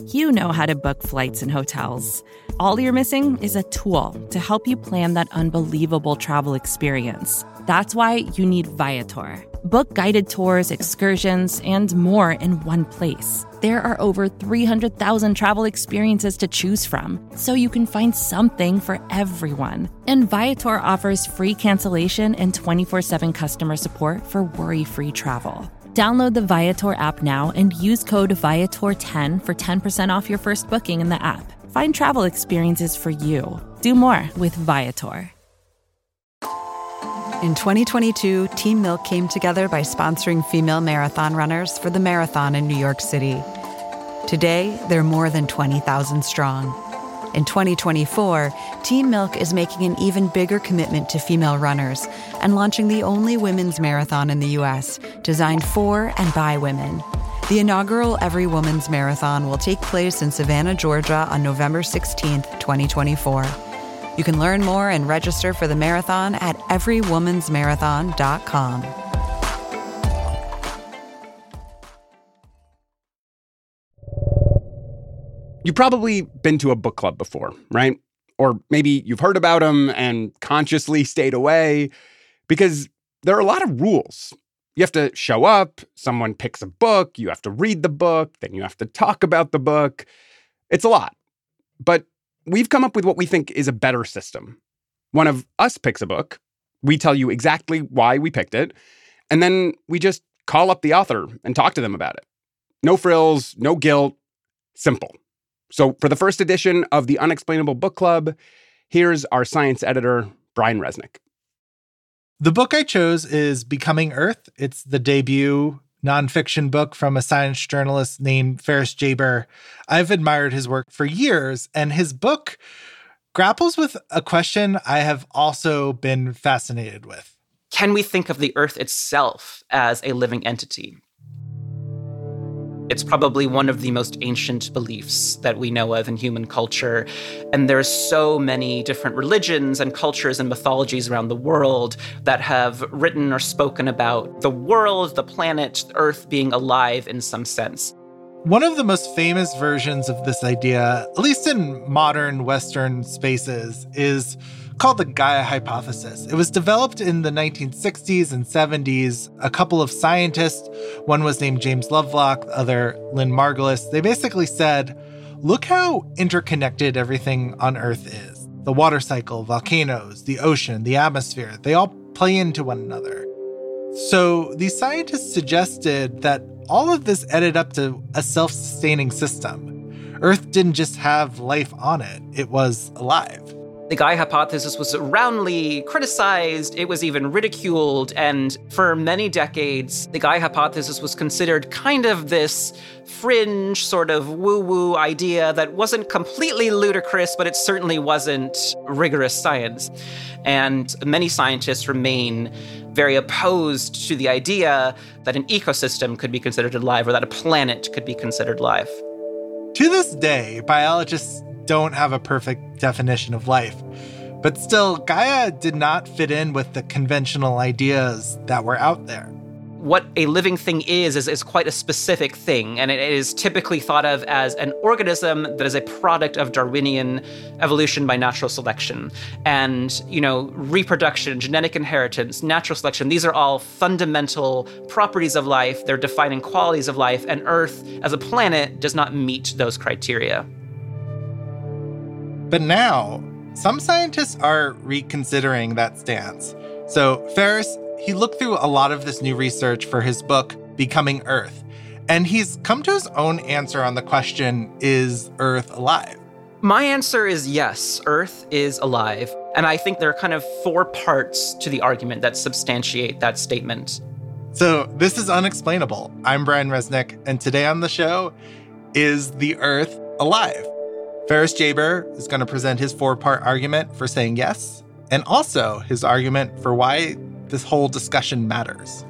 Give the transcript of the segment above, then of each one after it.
You know how to book flights and hotels. All you're missing is a tool to help you plan that unbelievable travel experience. That's why you need Viator. Book guided tours, excursions, and more in one place. There are over 300,000 travel experiences to choose from, so you can find something for everyone. And Viator offers free cancellation and 24/7 customer support for worry-free travel. Download the Viator app now and use code Viator10 for 10% off your first booking in the app. Find travel experiences for you. Do more with Viator. In 2022, Team Milk came together by sponsoring female marathon runners for the marathon in New York City. Today, they're more than 20,000 strong. In 2024, Team Milk is making an even bigger commitment to female runners and launching the only women's marathon in the U.S. designed for and by women. The inaugural Every Woman's Marathon will take place in Savannah, Georgia on November 16th, 2024. You can learn more and register for the marathon at everywomansmarathon.com. You've probably been to a book club before, right? Or maybe you've heard about them and consciously stayed away because there are a lot of rules. You have to show up, someone picks a book, you have to read the book, then you have to talk about the book. It's a lot. But we've come up with what we think is a better system. One of us picks a book, we tell you exactly why we picked it, and then we just call up the author and talk to them about it. No frills, no guilt, simple. So for the first edition of the Unexplainable Book Club, here's our science editor, Brian Resnick. The book I chose is Becoming Earth. It's the debut nonfiction book from a science journalist named Ferris Jaber. I've admired his work for years, and his book grapples with a question I have also been fascinated with. Can we think of the Earth itself as a living entity? It's probably one of the most ancient beliefs that we know of in human culture. And there's so many different religions and cultures and mythologies around the world that have written or spoken about the world, the planet, Earth being alive in some sense. One of the most famous versions of this idea, at least in modern Western spaces, is called the Gaia hypothesis. It was developed in the 1960s and 70s. A couple of scientists, one was named James Lovelock, the other Lynn Margulis, they basically said, look how interconnected everything on Earth is. The water cycle, volcanoes, the ocean, the atmosphere, they all play into one another. So these scientists suggested that all of this added up to a self-sustaining system. Earth didn't just have life on it, it was alive. The Gaia hypothesis was roundly criticized, it was even ridiculed, and for many decades, the Gaia hypothesis was considered kind of this fringe sort of woo-woo idea that wasn't completely ludicrous, but it certainly wasn't rigorous science. And many scientists remain very opposed to the idea that an ecosystem could be considered alive or that a planet could be considered alive. To this day, biologists don't have a perfect definition of life. But still, Gaia did not fit in with the conventional ideas that were out there. What a living thing is quite a specific thing, and it is typically thought of as an organism that is a product of Darwinian evolution by natural selection. And, reproduction, genetic inheritance, natural selection, these are all fundamental properties of life. They're defining qualities of life, and Earth as a planet does not meet those criteria. But now, some scientists are reconsidering that stance. So Ferris, he looked through a lot of this new research for his book, Becoming Earth, and he's come to his own answer on the question, is Earth alive? My answer is yes, Earth is alive. And I think there are kind of four parts to the argument that substantiate that statement. So this is Unexplainable. I'm Brian Resnick, and today on the show, is the Earth alive? Ferris Jaber is going to present his four-part argument for saying yes, and also his argument for why this whole discussion matters.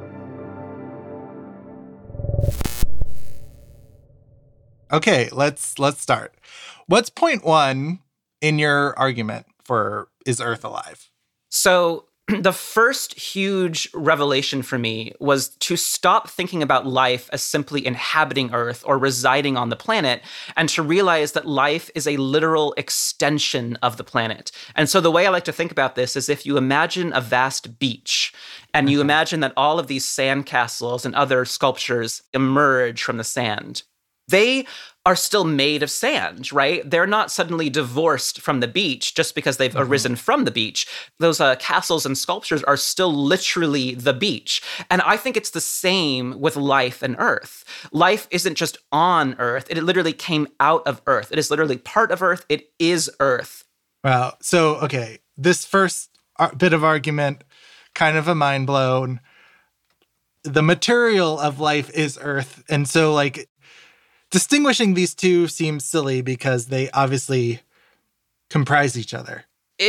Okay, let's start. What's point one in your argument for is Earth alive? So the first huge revelation for me was to stop thinking about life as simply inhabiting Earth or residing on the planet, and to realize that life is a literal extension of the planet. And so the way I like to think about this is if you imagine a vast beach, and you imagine that all of these sandcastles and other sculptures emerge from the sand. They are still made of sand, right? They're not suddenly divorced from the beach just because they've arisen from the beach. Those castles and sculptures are still literally the beach. And I think it's the same with life and Earth. Life isn't just on Earth. It literally came out of Earth. It is literally part of Earth. It is Earth. Wow. So, okay, this first bit of argument, kind of a mind blown. The material of life is Earth. And so, like, distinguishing these two seems silly because they obviously comprise each other.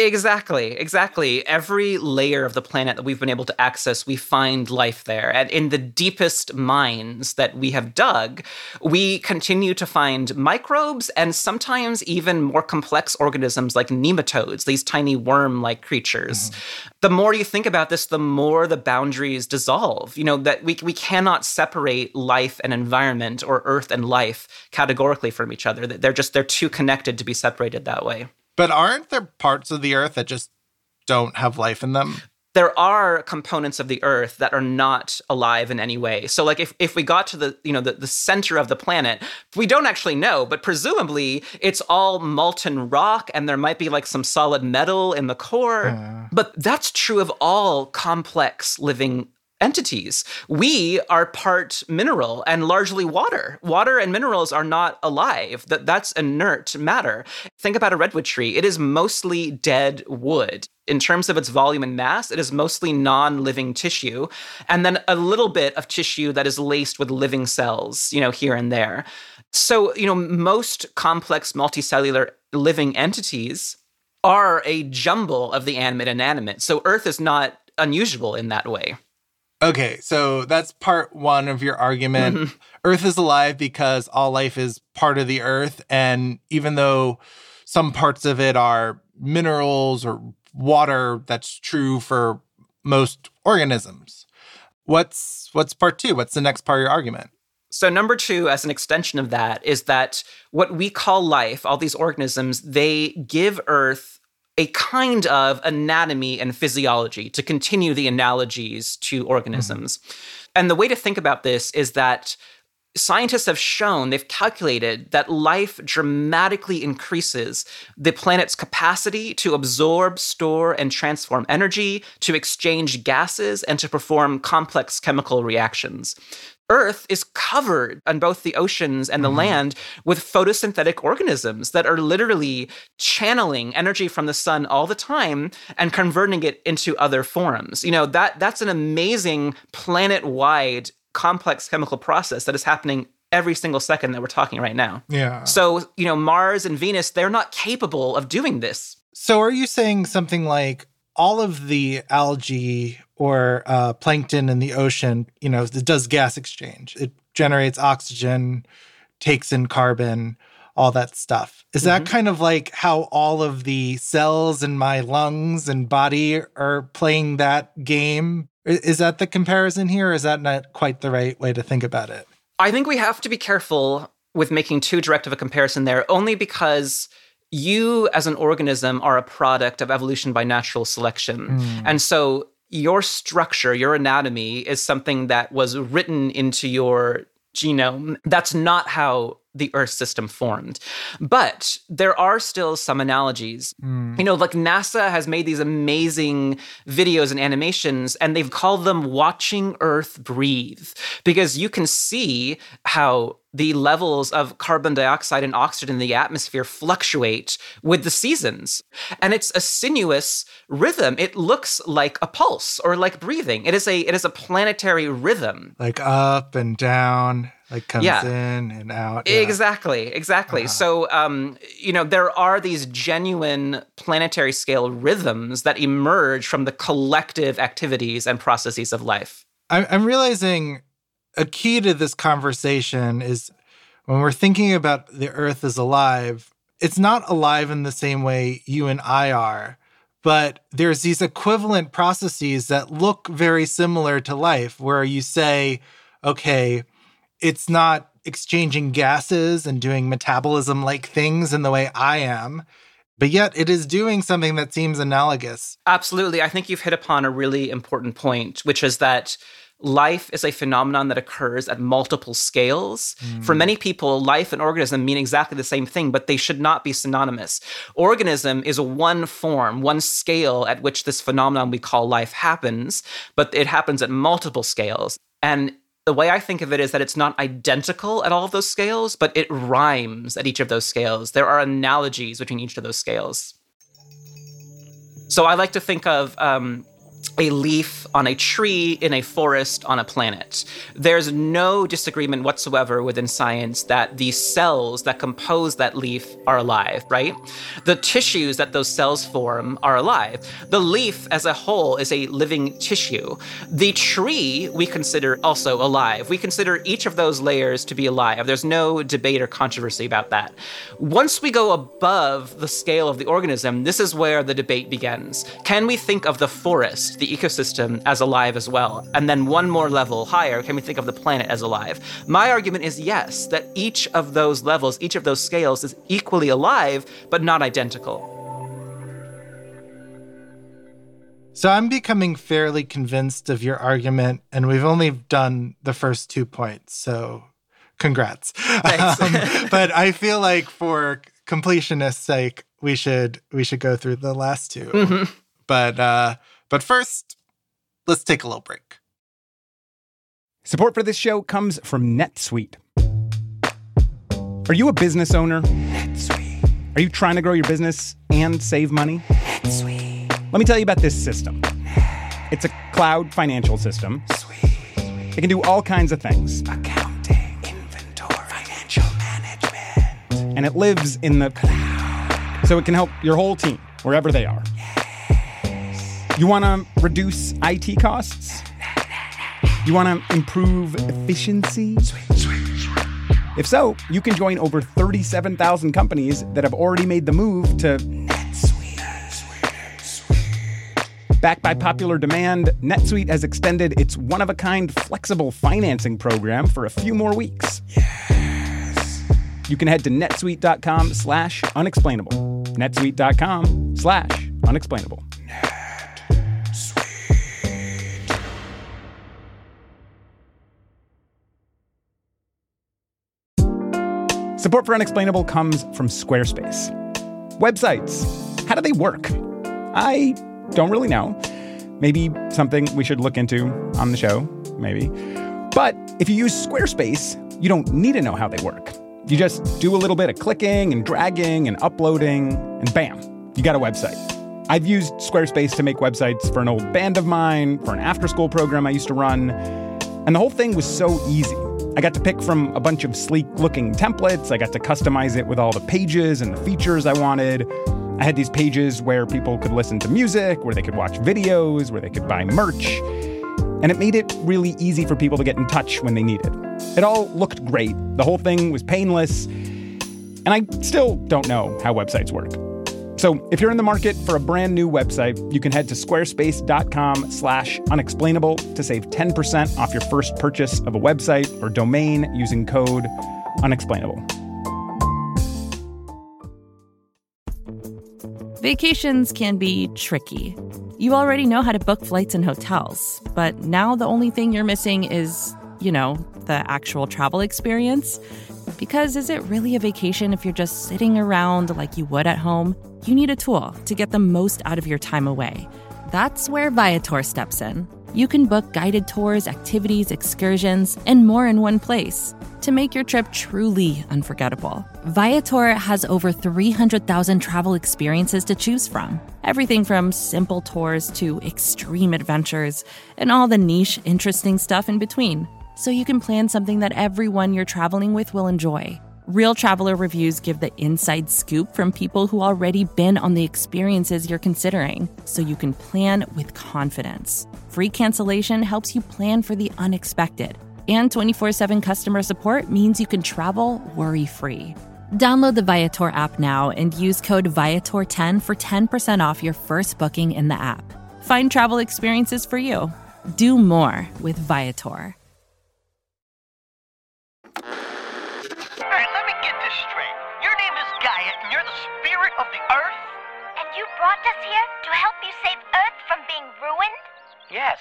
Exactly. Every layer of the planet that we've been able to access, we find life there. And in the deepest mines that we have dug, we continue to find microbes and sometimes even more complex organisms like nematodes, these tiny worm-like creatures. The more you think about this, the more the boundaries dissolve. You know, that we cannot separate life and environment or Earth and life categorically from each other. They're too connected to be separated that way. But aren't there parts of the Earth that just don't have life in them? There are components of the Earth that are not alive in any way. So, like, if we got to the center of the planet, we don't actually know, but presumably it's all molten rock, and there might be like some solid metal in the core. But that's true of all complex living entities. We are part mineral and largely water. Water and minerals are not alive. That's inert matter. Think about a redwood tree. It is mostly dead wood. In terms of its volume and mass, it is mostly non-living tissue, and then a little bit of tissue that is laced with living cells, here and there. So, most complex multicellular living entities are a jumble of the animate and inanimate. So Earth is not unusual in that way. Okay, so that's part one of your argument. Earth is alive because all life is part of the Earth. And even though some parts of it are minerals or water, that's true for most organisms. What's part two? What's the next part of your argument? So number two, as an extension of that, is that what we call life, all these organisms, they give Earth a kind of anatomy and physiology, to continue the analogies to organisms. And the way to think about this is that scientists have shown, they've calculated that life dramatically increases the planet's capacity to absorb, store, and transform energy, to exchange gases, and to perform complex chemical reactions. Earth is covered on both the oceans and the land with photosynthetic organisms that are literally channeling energy from the sun all the time and converting it into other forms. That's an amazing planet-wide complex chemical process that is happening every single second that we're talking right now. Yeah. So, Mars and Venus, they're not capable of doing this. So are you saying something like all of the algae or plankton in the ocean, it does gas exchange. It generates oxygen, takes in carbon, all that stuff. Is that kind of like how all of the cells in my lungs and body are playing that game? Is that the comparison here, or is that not quite the right way to think about it? I think we have to be careful with making too direct of a comparison there, only because you as an organism are a product of evolution by natural selection. And so your structure, your anatomy is something that was written into your genome. That's not how the Earth system formed. But there are still some analogies. Like NASA has made these amazing videos and animations, and they've called them Watching Earth Breathe, because you can see how the levels of carbon dioxide and oxygen in the atmosphere fluctuate with the seasons. And it's a sinuous rhythm. It looks like a pulse or like breathing. It is a planetary rhythm. Like up and down, like comes in and out. Yeah. Exactly. So, there are these genuine planetary scale rhythms that emerge from the collective activities and processes of life. I'm realizing a key to this conversation is when we're thinking about the Earth as alive, it's not alive in the same way you and I are, But there's these equivalent processes that look very similar to life, where you say, okay, it's not exchanging gases and doing metabolism-like things in the way I am, but yet it is doing something that seems analogous. Absolutely. I think you've hit upon a really important point, which is that life is a phenomenon that occurs at multiple scales. For many people, life and organism mean exactly the same thing, but they should not be synonymous. Organism is one form, one scale at which this phenomenon we call life happens, but it happens at multiple scales. And the way I think of it is that it's not identical at all of those scales, but it rhymes at each of those scales. There are analogies between each of those scales. So I like to think of a leaf on a tree in a forest on a planet. There's no disagreement whatsoever within science that the cells that compose that leaf are alive, right? The tissues that those cells form are alive. The leaf as a whole is a living tissue. The tree we consider also alive. We consider each of those layers to be alive. There's no debate or controversy about that. Once we go above the scale of the organism, this is where the debate begins. Can we think of the forest, the ecosystem, as alive as well? And then one more level higher, can we think of the planet as alive? My argument is yes, that each of those levels, each of those scales is equally alive, but not identical. So I'm becoming fairly convinced of your argument, and we've only done the first 2 points, so congrats. Thanks. But I feel like for completionist's sake, we should go through the last two. Mm-hmm. But first, let's take a little break. Support for this show comes from NetSuite. Are you a business owner? NetSuite. Are you trying to grow your business and save money? NetSuite. Let me tell you about this system. It's a cloud financial system. Sweet. It can do all kinds of things. Accounting, inventory, financial management. And it lives in the cloud. So it can help your whole team, wherever they are. Yes. You want to reduce IT costs? You want to improve efficiency? Sweet. If so, you can join over 37,000 companies that have already made the move to Backed by popular demand, NetSuite has extended its one-of-a-kind flexible financing program for a few more weeks. Yes. You can head to netsuite.com/unexplainable. netsuite.com/unexplainable. NetSuite. Support for Unexplainable comes from Squarespace. Websites, how do they work? I don't really know. Maybe something we should look into on the show, maybe. But if you use Squarespace, you don't need to know how they work. You just do a little bit of clicking and dragging and uploading, and bam, you got a website. I've used Squarespace to make websites for an old band of mine, for an after-school program I used to run, and the whole thing was so easy. I got to pick from a bunch of sleek-looking templates. I got to customize it with all the pages and the features I wanted. I had these pages where people could listen to music, where they could watch videos, where they could buy merch. And it made it really easy for people to get in touch when they needed. It all looked great. The whole thing was painless. And I still don't know how websites work. So if you're in the market for a brand new website, you can head to squarespace.com/unexplainable to save 10% off your first purchase of a website or domain using code unexplainable. Vacations can be tricky. You already know how to book flights and hotels, but now the only thing you're missing is, the actual travel experience. Because is it really a vacation if you're just sitting around like you would at home? You need a tool to get the most out of your time away. That's where Viator steps in. You can book guided tours, activities, excursions, and more in one place to make your trip truly unforgettable. Viator has over 300,000 travel experiences to choose from. Everything from simple tours to extreme adventures and all the niche, interesting stuff in between. So you can plan something that everyone you're traveling with will enjoy. Real traveler reviews give the inside scoop from people who already been on the experiences you're considering, so you can plan with confidence. Free cancellation helps you plan for the unexpected. And 24/7 customer support means you can travel worry-free. Download the Viator app now and use code Viator10 for 10% off your first booking in the app. Find travel experiences for you. Do more with Viator. All right, let me get this straight. Your name is Gaia, and you're the spirit of the Earth? And you brought us here to help you save Earth from being ruined? Yes.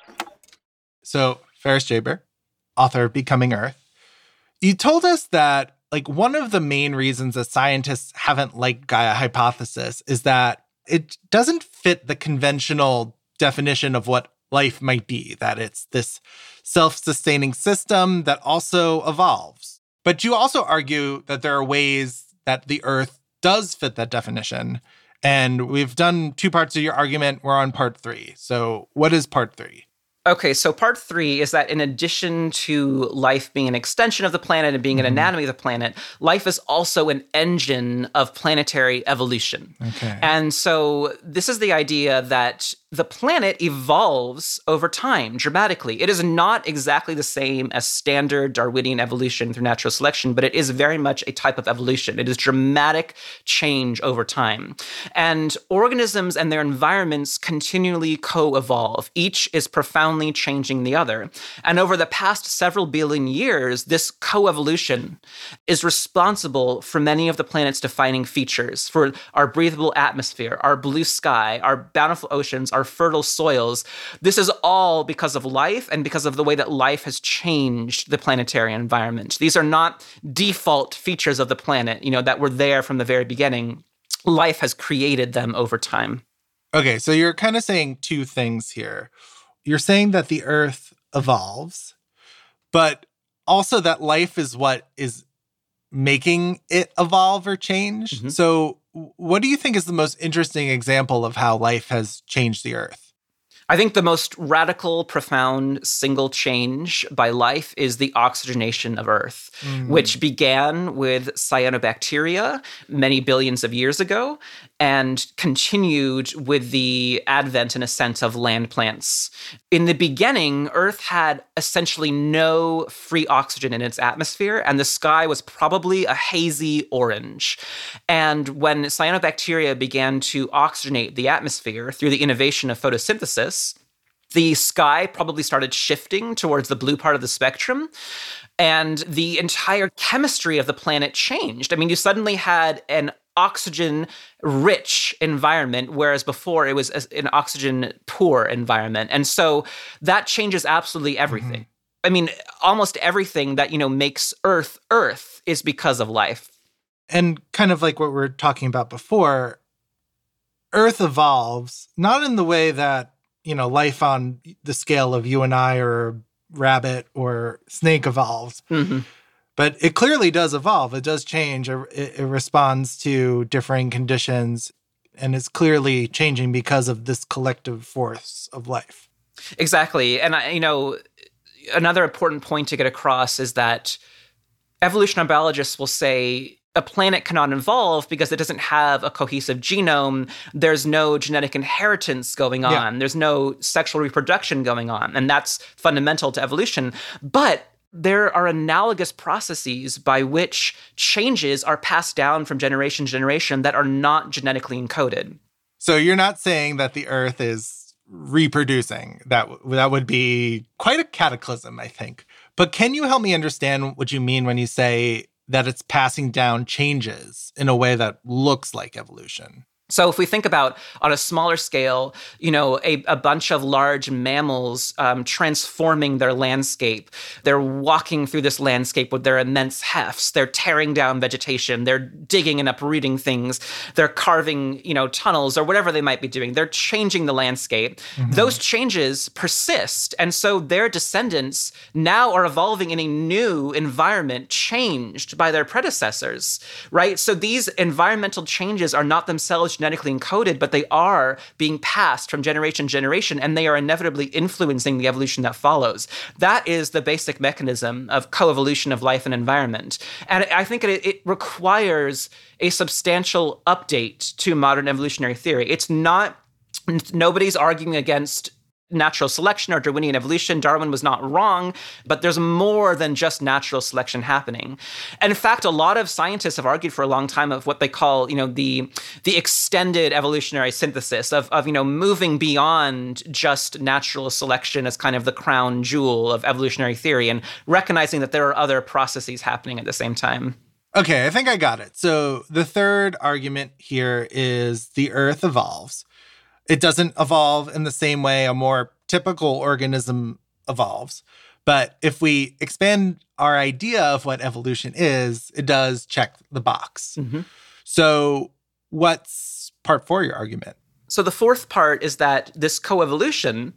So, Ferris Jaber, author of Becoming Earth, you told us that one of the main reasons that scientists haven't liked Gaia hypothesis is that it doesn't fit the conventional definition of what life might be, that it's this self-sustaining system that also evolves. But you also argue that there are ways that the Earth does fit that definition. And we've done 2 parts of your argument. We're on part 3. So what is part 3? Okay, so part 3 is that in addition to life being an extension of the planet and being an anatomy of the planet, life is also an engine of planetary evolution. Okay. And so this is the idea that the planet evolves over time dramatically. It is not exactly the same as standard Darwinian evolution through natural selection, but it is very much a type of evolution. It is dramatic change over time. And organisms and their environments continually co-evolve. Each is profoundly changing the other. And over the past several billion years, this co-evolution is responsible for many of the planet's defining features, for our breathable atmosphere, our blue sky, our bountiful oceans, our fertile soils. This is all because of life and because of the way that life has changed the planetary environment. These are not default features of the planet, that were there from the very beginning. Life has created them over time. Okay, so you're kind of saying 2 things here. You're saying that the Earth evolves, but also that life is what is making it evolve or change. Mm-hmm. So what do you think is the most interesting example of how life has changed the Earth? I think the most radical, profound, single change by life is the oxygenation of Earth, which began with cyanobacteria many billions of years ago and continued with the advent and ascent of land plants. In the beginning, Earth had essentially no free oxygen in its atmosphere, and the sky was probably a hazy orange. And when cyanobacteria began to oxygenate the atmosphere through the innovation of photosynthesis, the sky probably started shifting towards the blue part of the spectrum, and the entire chemistry of the planet changed. I mean, you suddenly had an oxygen-rich environment, whereas before it was an oxygen-poor environment. And so that changes absolutely everything. Mm-hmm. I mean, almost everything that, makes Earth Earth is because of life. And kind of like what we were talking about before, Earth evolves, not in the way that, life on the scale of you and I or a rabbit or snake evolves. Mm-hmm. But it clearly does evolve. It does change. It responds to differing conditions and is clearly changing because of this collective force of life. Exactly. And, another important point to get across is that evolutionary biologists will say a planet cannot evolve because it doesn't have a cohesive genome. There's no genetic inheritance going on. Yeah. There's no sexual reproduction going on. And that's fundamental to evolution. But there are analogous processes by which changes are passed down from generation to generation that are not genetically encoded. So you're not saying that the Earth is reproducing. That would be quite a cataclysm, I think. But can you help me understand what you mean when you say that it's passing down changes in a way that looks like evolution? So if we think about, on a smaller scale, a bunch of large mammals transforming their landscape. They're walking through this landscape with their immense hefts. They're tearing down vegetation. They're digging and uprooting things. They're carving, tunnels or whatever they might be doing. They're changing the landscape. Mm-hmm. Those changes persist. And so their descendants now are evolving in a new environment changed by their predecessors, right? So these environmental changes are not themselves genetically encoded, but they are being passed from generation to generation, and they are inevitably influencing the evolution that follows. That is the basic mechanism of coevolution of life and environment. And I think it requires a substantial update to modern evolutionary theory. It's not, nobody's arguing against natural selection or Darwinian evolution. Darwin was not wrong, but there's more than just natural selection happening. And in fact, a lot of scientists have argued for a long time of what they call, the extended evolutionary synthesis of moving beyond just natural selection as kind of the crown jewel of evolutionary theory and recognizing that there are other processes happening at the same time. Okay, I think I got it. So the third argument here is the Earth evolves. It doesn't evolve in the same way a more typical organism evolves. But if we expand our idea of what evolution is, it does check the box. Mm-hmm. So what's part 4 of your argument? So the fourth part is that this coevolution,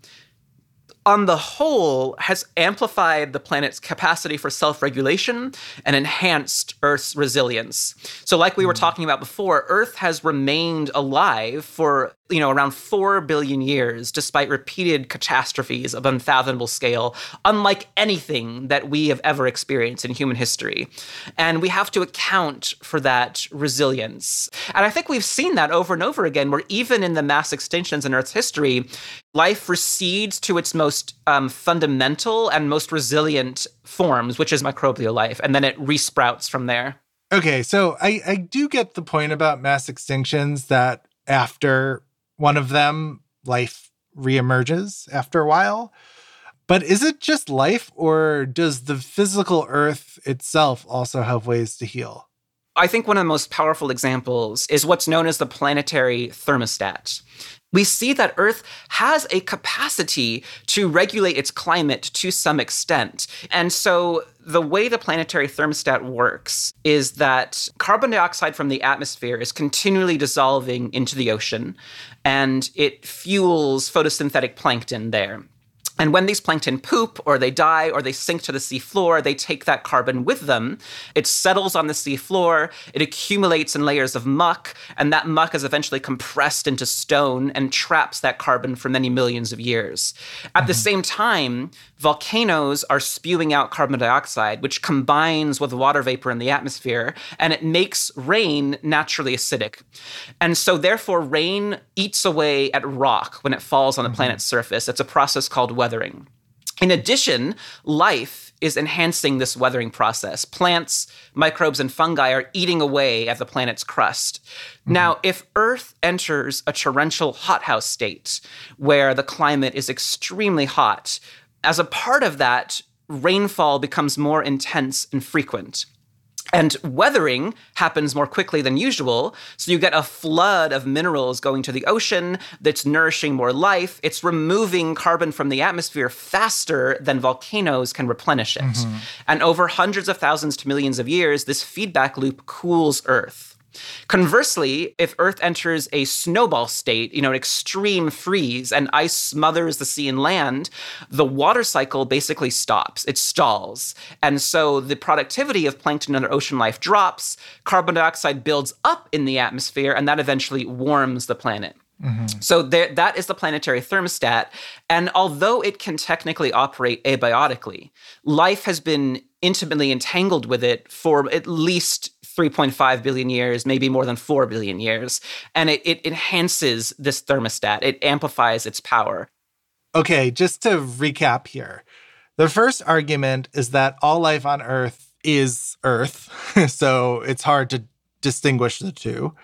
on the whole, has amplified the planet's capacity for self-regulation and enhanced Earth's resilience. So like we were talking about before, Earth has remained alive for around 4 billion years, despite repeated catastrophes of unfathomable scale, unlike anything that we have ever experienced in human history. And we have to account for that resilience. And I think we've seen that over and over again, where even in the mass extinctions in Earth's history, life recedes to its most fundamental and most resilient forms, which is microbial life, and then it resprouts from there. Okay, so I do get the point about mass extinctions, that after one of them, life reemerges after a while. But is it just life, or does the physical Earth itself also have ways to heal? I think one of the most powerful examples is what's known as the planetary thermostat. We see that Earth has a capacity to regulate its climate to some extent. And so the way the planetary thermostat works is that carbon dioxide from the atmosphere is continually dissolving into the ocean, and it fuels photosynthetic plankton there. And when these plankton poop, or they die, or they sink to the seafloor, they take that carbon with them. It settles on the seafloor, it accumulates in layers of muck, and that muck is eventually compressed into stone and traps that carbon for many millions of years. At the same time, volcanoes are spewing out carbon dioxide, which combines with water vapor in the atmosphere, and it makes rain naturally acidic. And so therefore, rain eats away at rock when it falls on the planet's surface. It's a process called weathering. In addition, life is enhancing this weathering process. Plants, microbes, and fungi are eating away at the planet's crust. Now, if Earth enters a torrential hothouse state where the climate is extremely hot, as a part of that, rainfall becomes more intense and frequent. And weathering happens more quickly than usual, so you get a flood of minerals going to the ocean that's nourishing more life. It's removing carbon from the atmosphere faster than volcanoes can replenish it. And over hundreds of thousands to millions of years, this feedback loop cools Earth. Conversely, if Earth enters a snowball state, an extreme freeze, and ice smothers the sea and land, the water cycle basically stops. It stalls. And so the productivity of plankton and other ocean life drops, carbon dioxide builds up in the atmosphere, and that eventually warms the planet. So that is the planetary thermostat. And although it can technically operate abiotically, life has been intimately entangled with it for at least 3.5 billion years, maybe more than 4 billion years. And it enhances this thermostat. It amplifies its power. Okay, just to recap here. The first argument is that all life on Earth is Earth, so it's hard to distinguish the two.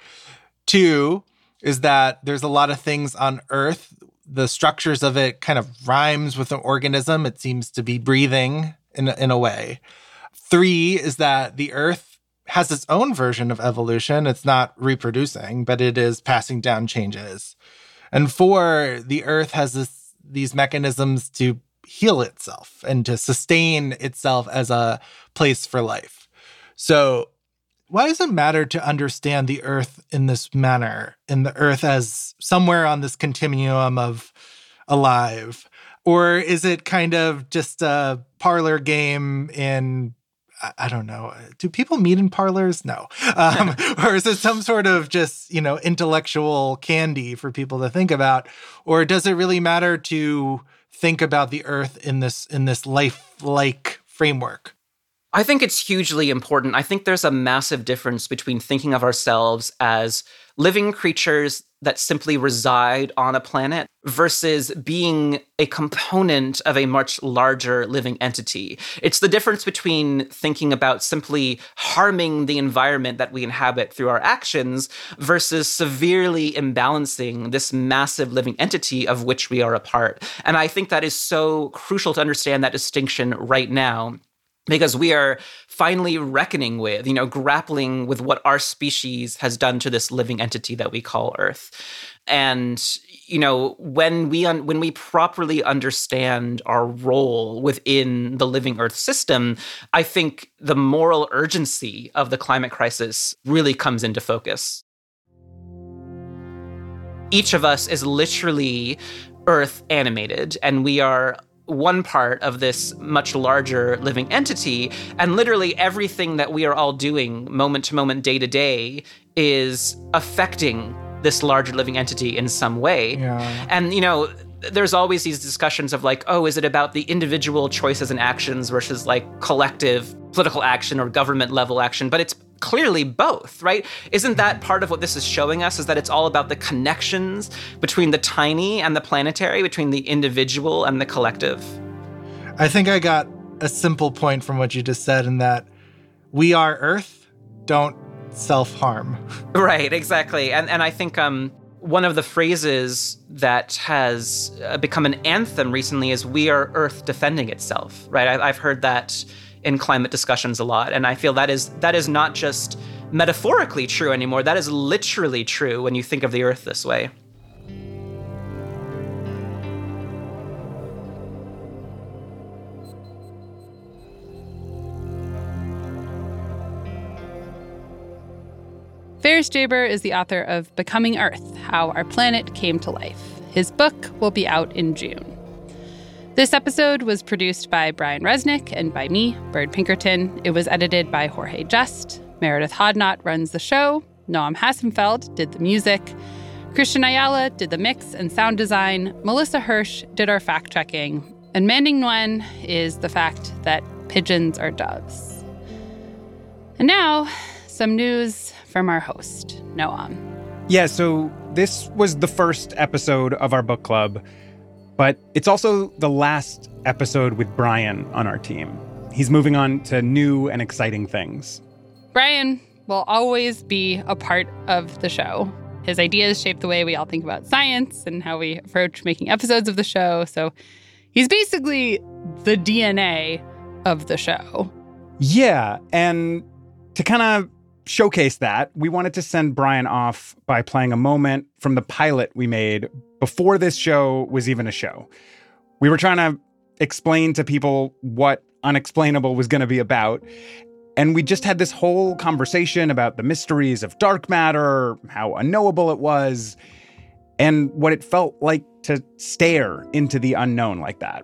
2 is that there's a lot of things on Earth. The structures of it kind of rhymes with an organism. It seems to be breathing in a way. 3 is that the Earth has its own version of evolution. It's not reproducing, but it is passing down changes. And 4, the Earth has these mechanisms to heal itself and to sustain itself as a place for life. So why does it matter to understand the Earth in this manner, in the Earth as somewhere on this continuum of alive? Or is it kind of just a parlor game in, I don't know, do people meet in parlors? No. Or is it some sort of just, intellectual candy for people to think about? Or does it really matter to think about the Earth in this life-like framework? I think it's hugely important. I think there's a massive difference between thinking of ourselves as living creatures that simply reside on a planet versus being a component of a much larger living entity. It's the difference between thinking about simply harming the environment that we inhabit through our actions versus severely imbalancing this massive living entity of which we are a part. And I think that is so crucial to understand that distinction right now, because we are finally reckoning with, grappling with what our species has done to this living entity that we call Earth. And, when we properly understand our role within the living Earth system, I think the moral urgency of the climate crisis really comes into focus. Each of us is literally Earth animated, and we are one part of this much larger living entity. And literally everything that we are all doing moment to moment, day to day, is affecting this larger living entity in some way. Yeah. And, there's always these discussions of like, oh, is it about the individual choices and actions versus like collective political action or government level action? But it's clearly both, right? Isn't that part of what this is showing us, is that it's all about the connections between the tiny and the planetary, between the individual and the collective? I think I got a simple point from what you just said, in that we are Earth, don't self-harm. Right, exactly. And I think one of the phrases that has become an anthem recently is "we are Earth defending itself," right? I've heard that in climate discussions a lot. And I feel that is not just metaphorically true anymore. That is literally true when you think of the Earth this way. Ferris Jaber is the author of Becoming Earth: How Our Planet Came to Life. His book will be out in June. This episode was produced by Brian Resnick and by me, Bird Pinkerton. It was edited by Jorge Just. Meredith Hodnott runs the show. Noam Hassenfeld did the music. Christian Ayala did the mix and sound design. Melissa Hirsch did our fact-checking. And Manding Nguyen is the fact that pigeons are doves. And now, some news from our host, Noam. Yeah, so this was the first episode of our book club, but it's also the last episode with Brian on our team. He's moving on to new and exciting things. Brian will always be a part of the show. His ideas shape the way we all think about science and how we approach making episodes of the show. So he's basically the DNA of the show. Yeah, and to kind of showcase that, we wanted to send Brian off by playing a moment from the pilot we made before this show was even a show. We were trying to explain to people what Unexplainable was going to be about, and we just had this whole conversation about the mysteries of dark matter, how unknowable it was, and what it felt like to stare into the unknown like that.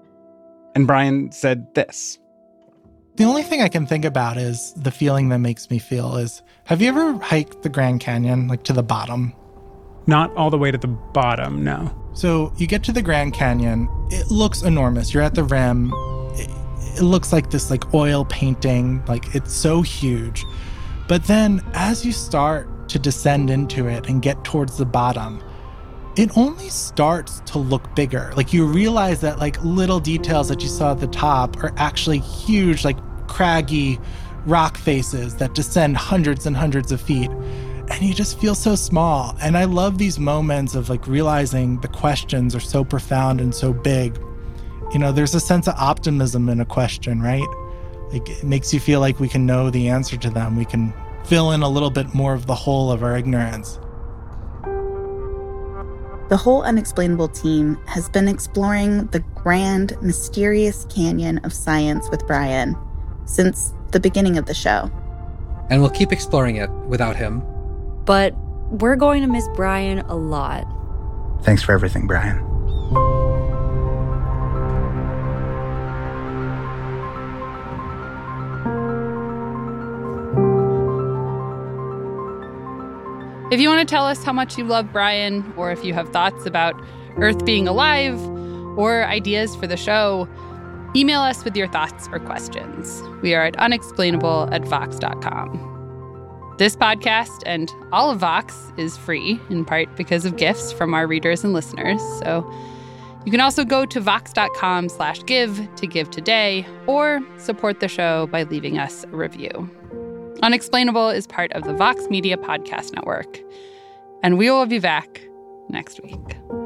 And Brian said this. The only thing I can think about is the feeling that makes me feel is, have you ever hiked the Grand Canyon, like to the bottom? Not all the way to the bottom, no. So you get to the Grand Canyon, it looks enormous. You're at the rim. It looks like this like oil painting, like it's so huge. But then as you start to descend into it and get towards the bottom, it only starts to look bigger. Like you realize that like little details that you saw at the top are actually huge, like craggy rock faces that descend hundreds and hundreds of feet. And you just feel so small. And I love these moments of like realizing the questions are so profound and so big. There's a sense of optimism in a question, right? Like it makes you feel like we can know the answer to them. We can fill in a little bit more of the whole of our ignorance. The whole Unexplainable team has been exploring the grand, mysterious canyon of science with Brian since the beginning of the show. And we'll keep exploring it without him. But we're going to miss Brian a lot. Thanks for everything, Brian. If you want to tell us how much you love Brian, or if you have thoughts about Earth being alive, or ideas for the show, email us with your thoughts or questions. We are at unexplainable@vox.com. This podcast and all of Vox is free, in part because of gifts from our readers and listeners. So you can also go to vox.com/give to give today, or support the show by leaving us a review. Unexplainable is part of the Vox Media Podcast Network. And we will be back next week.